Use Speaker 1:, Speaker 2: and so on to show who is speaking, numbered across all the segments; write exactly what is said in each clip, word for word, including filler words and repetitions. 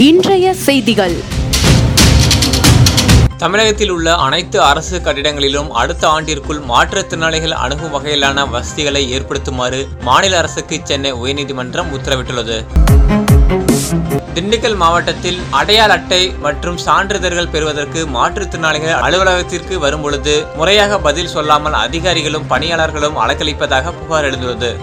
Speaker 1: இன்றைய செய்திகள்.
Speaker 2: தமிழகத்தில் உள்ள அனைத்து அரசு கட்டிடங்களிலும் அடுத்த ஆண்டிற்குள் மாற்றுத்திறனாளிகள் அணுகும் வகையிலான வசதிகளை ஏற்படுத்துமாறு மாநில அரசுக்கு சென்னை உயர்நீதிமன்றம் உத்தரவிட்டுள்ளது. திண்டுக்கல் மாவட்டத்தில் அடையாள அட்டை மற்றும் சான்றிதழ்கள் பெறுவதற்கு மாற்றுத்திறனாளிகள் அலுவலகத்திற்கு வரும்பொழுது முறையாக பதில் சொல்லாமல் அதிகாரிகளும் பணியாளர்களும் அலக்களிப்பதாக புகார் எழுந்துள்ளது.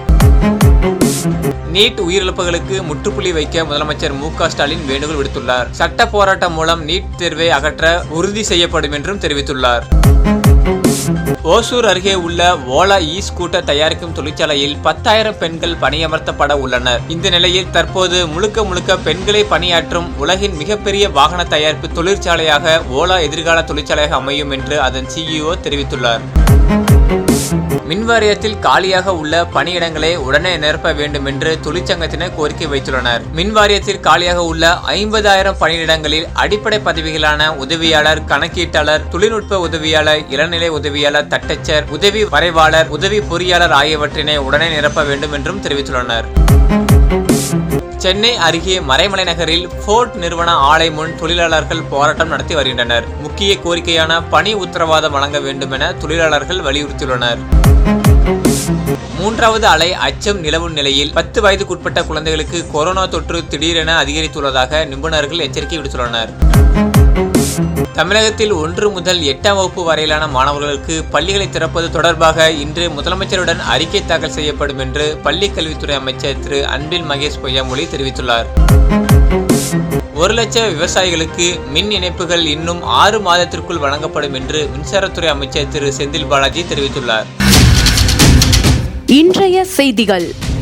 Speaker 2: நீட் உயிரிழப்புகளுக்கு முற்றுப்புள்ளி வைக்க முதலமைச்சர் மு க ஸ்டாலின் வேண்டுகோள் விடுத்துள்ளார். சட்ட போராட்டம் மூலம் நீட் தேர்வை அகற்ற உறுதி செய்யப்படும் என்றும் தெரிவித்துள்ளார். ஓசூர் அருகே உள்ள ஓலா இ ஸ்கூட்டர் தயாரிக்கும் தொழிற்சாலையில் பத்தாயிரம் பெண்கள் பணியமர்த்தப்பட உள்ளனர். இந்த நிலையில் தற்போது முழுக்க முழுக்க பெண்களை பணியாற்றும் உலகின் மிகப்பெரிய வாகன தயாரிப்பு தொழிற்சாலையாக ஓலா எதிர்கால தொழிற்சாலையாக அமையும் என்று அதன் சி இ ஓ தெரிவித்துள்ளார். மின்வாரியத்தில் காலியாக உள்ள பணியிடங்களை உடனே நிரப்ப வேண்டும் என்று தொழிற்சங்கத்தினர் கோரிக்கை வைத்துள்ளனர். மின்வாரியத்தில் காலியாக உள்ள ஐம்பதாயிரம் பணியிடங்களில் அடிப்படை பதவிகளான உதவியாளர், கணக்கீட்டாளர், தொழில்நுட்ப உதவியாளர், இளநிலை உதவியாளர், தட்டச்சர், உதவி வரைவாளர், உதவி பொறியாளர் ஆகியவற்றினை உடனே நிரப்ப வேண்டும் என்றும் தெரிவித்துள்ளனர். சென்னை அருகே மறைமலை நகரில் ஃபோர்ட் நிறுவன ஆலை முன் தொழிலாளர்கள் போராட்டம் நடத்தி வருகின்றனர். முக்கிய கோரிக்கையான பணி உத்தரவாதம் வழங்க வேண்டும் என தொழிலாளர்கள் வலியுறுத்தியுள்ளனர். மூன்றாவது அலை அச்சம் நிலவும் நிலையில் பத்து வயதுக்குட்பட்ட குழந்தைகளுக்கு கொரோனா தொற்று திடீரென அதிகரித்துள்ளதாக நிபுணர்கள் எச்சரிக்கை விடுத்துள்ளனர். தமிழகத்தில் ஒன்று முதல் எட்டாம் வகுப்பு வரையிலான மாணவர்களுக்கு பள்ளிகளை திறப்பது தொடர்பாக இன்று முதலமைச்சருடன் அறிக்கை தாக்கல் செய்யப்படும் என்று பள்ளிக் கல்வித்துறை அமைச்சர் திரு அன்பில் மகேஷ் பொய்யாமொழி தெரிவித்துள்ளார். ஒரு லட்சம் விவசாயிகளுக்கு மின் இணைப்புகள் இன்னும் ஆறு மாதத்திற்குள் வழங்கப்படும் என்று மின்சாரத்துறை அமைச்சர் திரு செந்தில் பாலாஜி தெரிவித்துள்ளார்.
Speaker 1: இன்றைய செய்திகள்.